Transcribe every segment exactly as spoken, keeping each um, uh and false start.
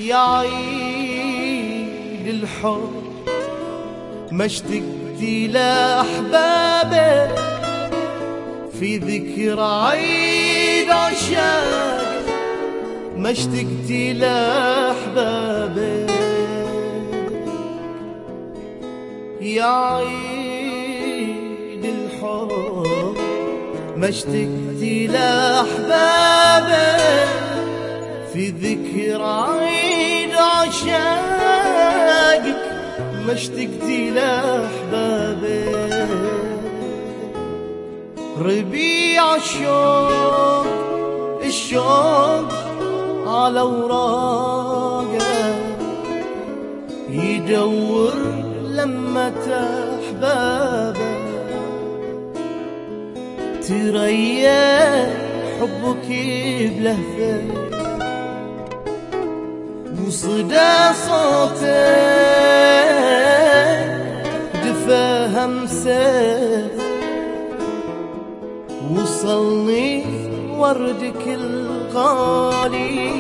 يا عيد الحب ما اشتقت لأحبابك في ذكرى عيد عشاق ما اشتقت لأحبابك يا عيد الحب ما اشتقت لأحبابك في ذكرى عيد عشاقك ما اشتقت لأحبابك ربيع الشوق الشوق على وراقه يدور لما أحبابه تريح حبك بلهفه وصدى صوتك دفى همسه وصلني وردك الغالي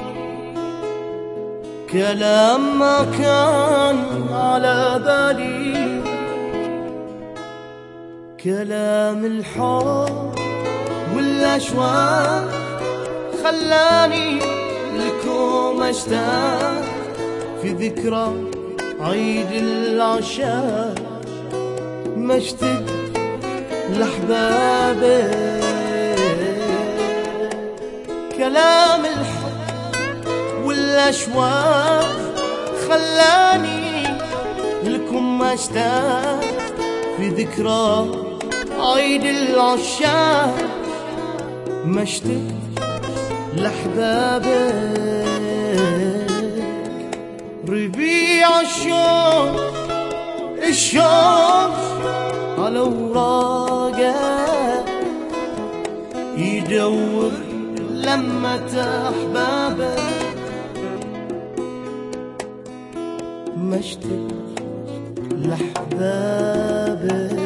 كلام ما كان على بالي كلام الحب والأشواق خلاني لكم اشتاق في ذكرى عيد العشاق ما اشتقت لأحبابك كلام الحب والأشواق خلاني لكم اشتاق في ذكرى عيد العشاق ما اشتقت لأحبابك ربيع الشوق الشوق على وراقه يدور لما أحبابك ما اشتقت لأحبابك